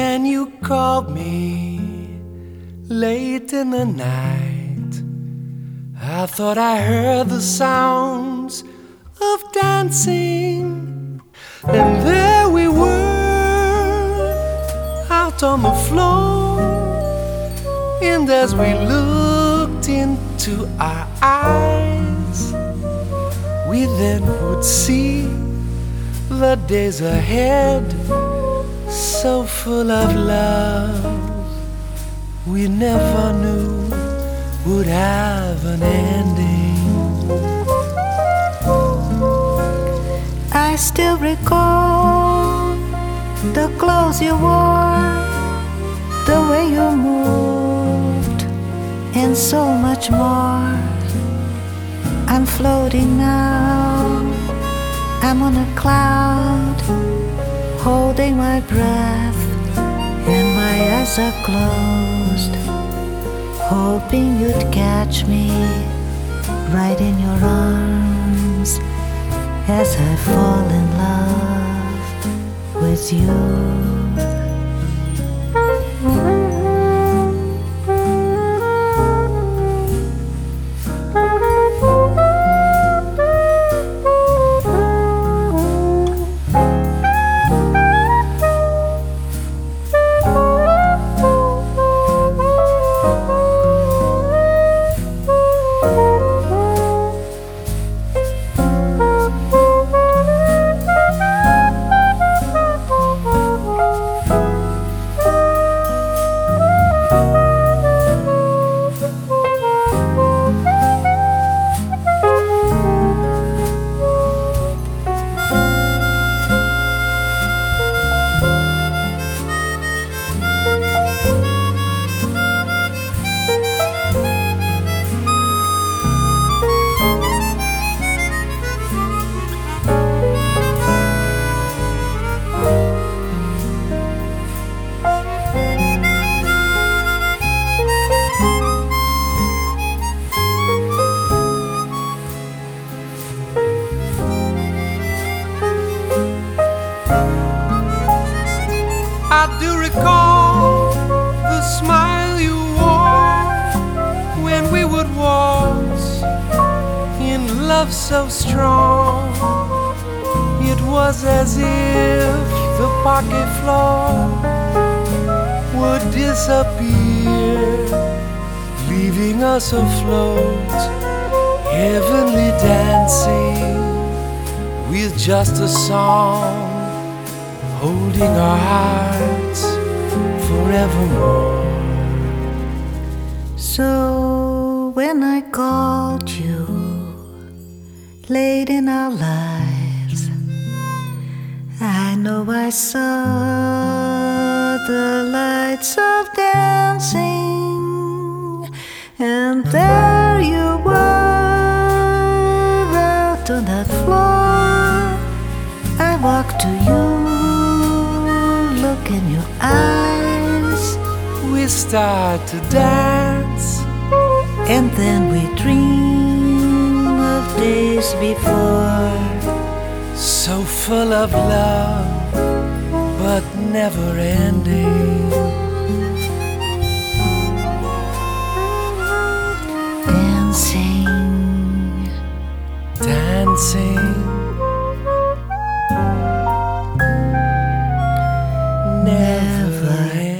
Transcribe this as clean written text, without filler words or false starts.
When you called me late in the night, I thought I heard the sounds of dancing. And there we were, out on the floor. And as we looked into our eyes, we then would see the days ahead, so full of love we never knew would have an ending. I still recall the clothes you wore, the way you moved, and so much more. I'm floating now, I'm on a cloud, holding my breath, and my eyes are closed, hoping you'd catch me right in your arms as I fall in love with you. I do recall the smile you wore when we would waltz in love so strong. It was as if the parquet floor would disappear, leaving us afloat, heavenly dancing with just a song, holding our hearts forevermore. So when I called you late in our lives, I know I saw the lights of dancing, and there you were out on that floor. I walked to you, look in your eyes, we start to dance, and then we dream of days before, so full of love but never ending. dancing, Dancing, never ending.